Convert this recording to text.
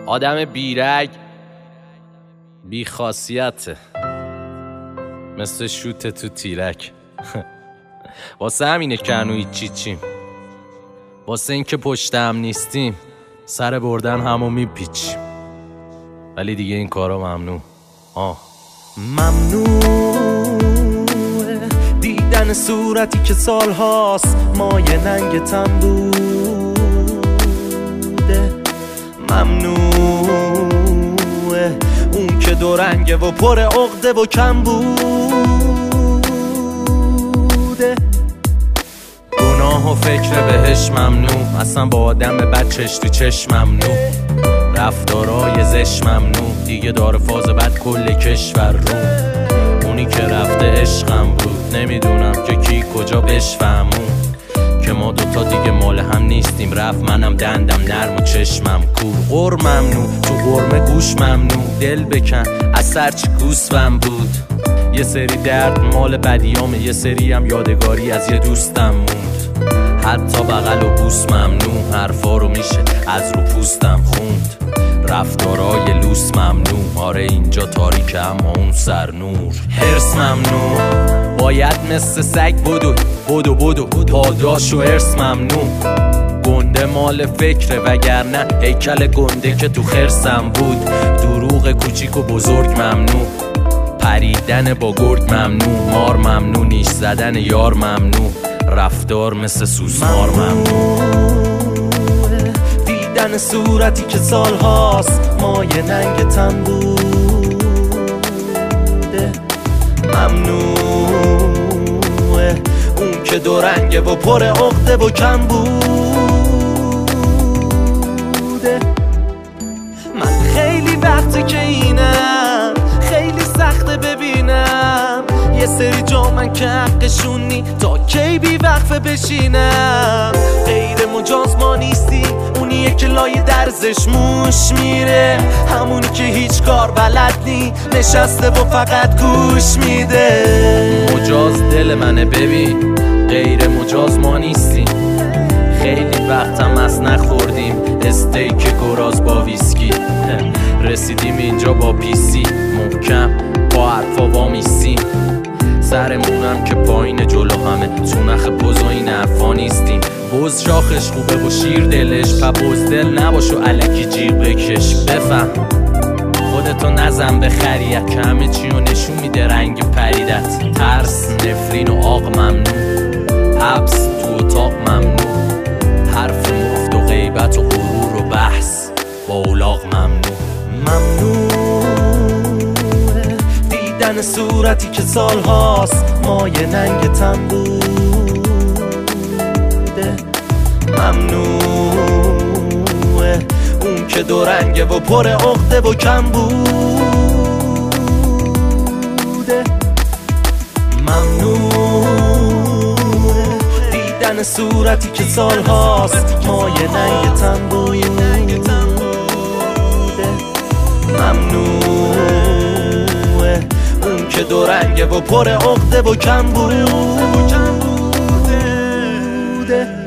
آدم بیرگ بی خاصیته، مثل شوت تو تیرک. واسه همینه که هنو هیچی چیم، واسه این که پشتم نیستیم سر بردن همو میپیچیم، ولی دیگه این کارا ممنوع. ممنوعه دیدن صورتی که سالهاست مایه ننگتم بوده. ممنوعه اون که دو رنگه و پر عقده و کم بوده. گناه و فکر بهش ممنوع، اصلا با آدم بد چش تو چشم ممنوع، رفتارای زش ممنوع، دیگه داره فاز بد کل کشور رو. اونی که رفته عشقم بود، نمیدونم که کی کجا بشفهمون که ما دوتا دیگه مال هم نیستیم. رفت منم دندم نرم و چشمم کور. غر ممنوع تو غرمه گوش ممنوع، دل بکن از سرچی گوسفم بود. یه سری درد مال بدیامه، یه سری هم یادگاری از یه دوستم موند. حتی بغل و بوس ممنوع، حرفا رو میشه از رو پوستم خوند. رفتارای لوس ممنوع، آره اینجا تاریکه اما اون سر نور. حرص ممنوع، باید مثل سگ بدو پاداش و حرص ممنوع. گنده مال فکره وگرنه هیکل گنده که تو خرسم بود. دروغ کوچیک و بزرگ ممنوع، پریدن با گرگ ممنوع. مار ممنوع، نیش زدن یار ممنوع، رفتار مثل سوسمار ممنوع. دیدن صورتی که سالهاست مایه ننگتم بوده. ممنوعه اون که دو رنگه و پر عقده و کم بوده. من خیلی وقته که اینم، خیلی سخته ببینم یه سری جا من که حقشونی تا کی بی وقفه بشینم. غیر مجاز ما نیستی، اونیه که لای درزش موش میره، همونی که هیچ کار بلد نی نشسته و فقط گوش میده. مجاز دل منه ببین، غیر مجاز ما نیستیم. خیلی وقتم از نخوردیم استیک گراز با ویسکی، رسیدیم اینجا با پیسی محکم با حرفا وامیستیم. سرمونم که پایین جلو همه تو نخ بز و این حرفا نیستیم. بز شاخش خوبه و شیر دلش، بزدل نباش و الکی جیغ بکش. بفهم خودتو نزن به خریت که همه چی رو نشون میده رنگ پریدت. ترس، نفرین و آق ممنوع، حبس تو اتاق ممنوع، حرف مفت و غیبت و غرور و بحث با اولاغ ممنوع. ممنوعه دیدن صورتی که سالهاست مایه ننگتم بوده. ممنوعه اون که دو رنگه و پر عقده و کم بوده. ممنوعه دیدن صورتی که سالهاست مایه ننگتم بوده. ممنوعه اون که دو رنگه و پر عقده و کم بوده.